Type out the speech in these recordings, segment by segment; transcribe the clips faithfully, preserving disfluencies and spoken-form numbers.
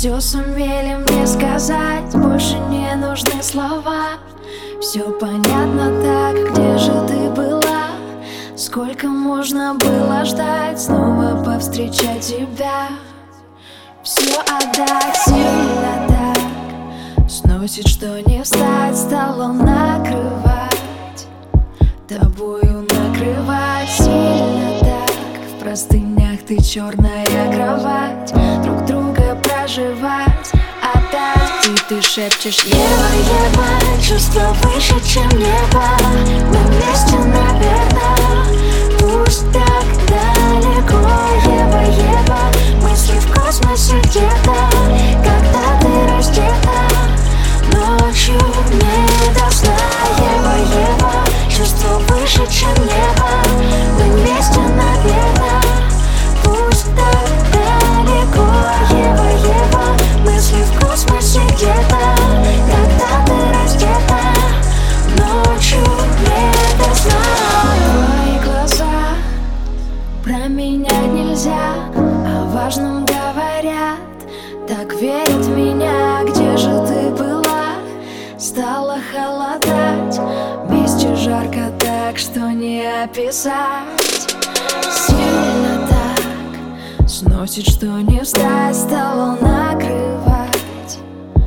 все сумели мне сказать, больше не нужны слова. Все понятно так, где же ты была? Сколько можно было ждать, снова повстречать тебя? Все отдать сильно так, сносит, что не встать, стало накрывать, тобою накрывать сильно так. В простынях ты черная кровать, друг друга проживать опять. И ты шепчешь: Ева, Ева, чувство выше, чем небо. Мы вместе, наверное, пусть так далеко. Ева, Ева, мысли в космосе где-то, когда ты раздета, ночью не до сна. Ева, Ева, чувство выше, чем небо. Мы вместе, наверное, пусть так далеко. Ева, Ева, мысли в космосе где-то, когда ты раздета, ночью не до сна. Твои глаза променять нельзя, о важном говорят, так верят в меня. Где же ты была? Стало холодать, вместе жарко так, что не описать. Сильно так, сносит, что не встать, стало накрывать,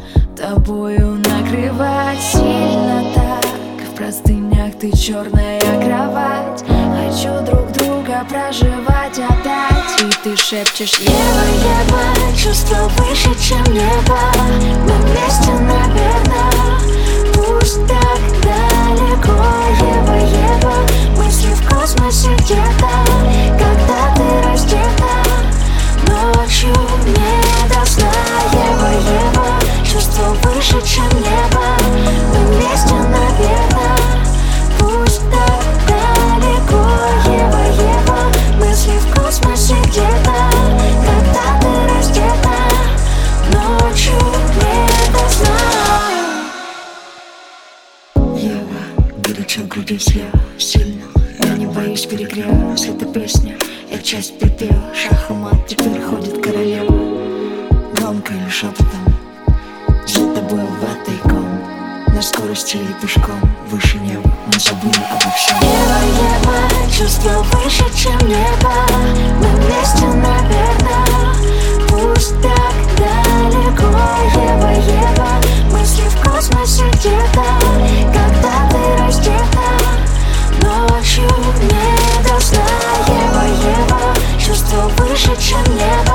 тобою накрывать сильно так. В простынях ты черная кровать, хочу друг друга проживать опять. И ты шепчешь: Ева, Ева, чувство выше, чем небо. Мы вместе, наверное, пусть так далеко. Ева, Ева, мысли в космосе где-то, когда ты раздета, ночью не до сна. Ева, Ева, чувство выше, чем небо. Мы вместе, наверное, пусть так далеко. Ева, Ева, мысли в космосе где-то, когда ты раздета, ночью не до сна. Ева, горячо грудись я сильно, я не боюсь перегрева. Если это песня, я часть припева. Шах и мат, теперь ходит королева. Громко или шепотом, за тобой в этой ком, на скорости или пешком, выше неба, мы забыли обо всем. Ева, Ева, чувство выше, чем небо. Мы вместе, наверное, пусть так далеко. Ева, Ева, мысли в космосе где-то, когда ты раздета, ночью не до сна. Ева, Ева, чувство выше, чем небо.